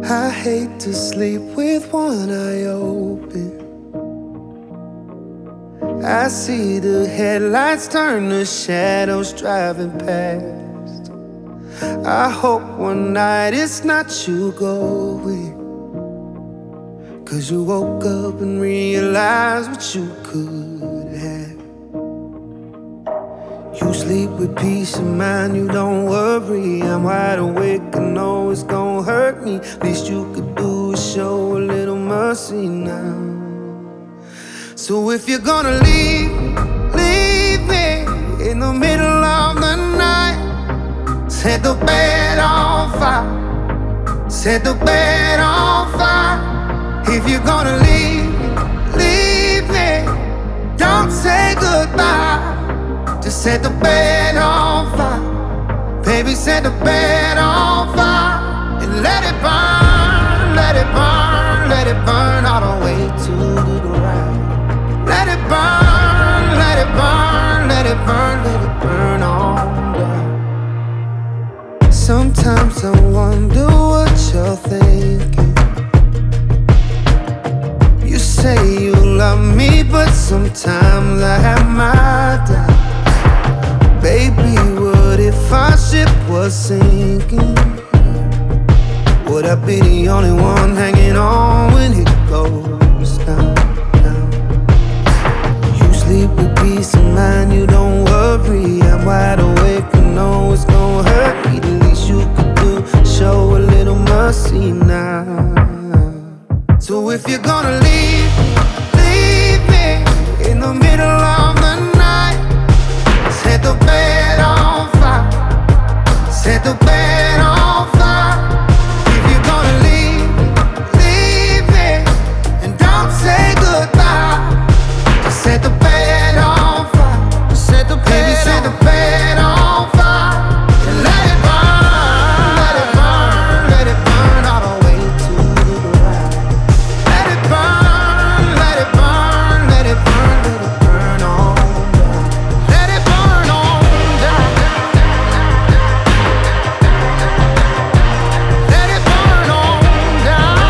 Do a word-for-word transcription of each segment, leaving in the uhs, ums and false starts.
I hate to sleep with one eye open. I see the headlights turn to shadows driving past. I hope one night it's not you going, 'cause you woke up and realized what you could have. You sleep with peace of mind, you don't worry. I'm wide awake, I know it's gonna hurt me. Least you could do is show a little mercy now. So if you're gonna leave, leave me in the middle of the night. Set the bed on fire, set the bed on fire. If you're gonna leave, leave me, don't say goodbye. Just set the bed on fire, baby, set the bed on fire. And let it burn, let it burn, let it burn all the way to the ground. Let it burn, let it burn, let it burn, let it burn on down. Sometimes I wonder what you're thinking. You say you love me, but sometimes I have my doubts. Baby, what if our ship was sinking? Would I be the only one hanging on when it goes down, down? You sleep with peace of mind, you don't worry. I'm wide awake, I know it's gonna hurt me. The least you could do, show a little mercy now. So if you're gonna leave, leave me in the middle of the night. Set the bed on fire, set the bed on fire. If you're gonna leave, leave me, and don't say goodbye. Just set the bed on fire, set the bed, baby, set the bed on fire. And let it burn, let it burn, let it burn all the way to the ground. Let it burn, let it burn, let it burn, let it burn on down. Let it burn on down. Let it burn on down.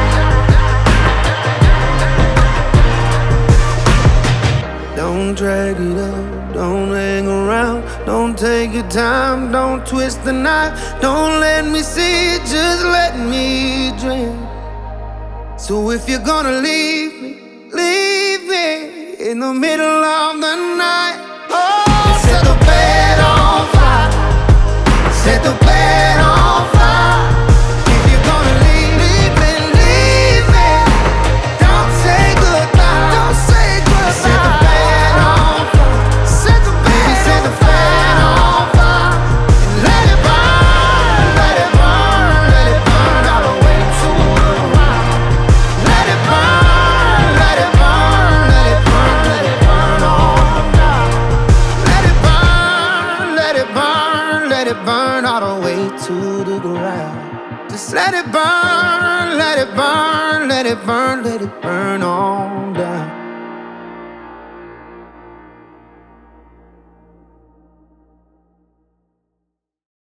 Don't drag it out, don't hang around. Don't take your time, don't twist the knife. Don't let me see it, just let me dream. So if you're gonna leave me, leave me in the middle of the night. Oh, set the bed on fire, set the bed on fire. If you're gonna leave, leave me, leave me, don't say goodbye, don't say goodbye. Set the bed on fire, set the bed, baby, set the bed on fire. And let it burn, let it burn, let it burn all the way to the ground. Let it burn, let it burn, let it burn, let it burn on down. Let it burn, let it burn, let it burn all the way to the ground. Just let it burn, let it burn, let it burn, let it burn on down.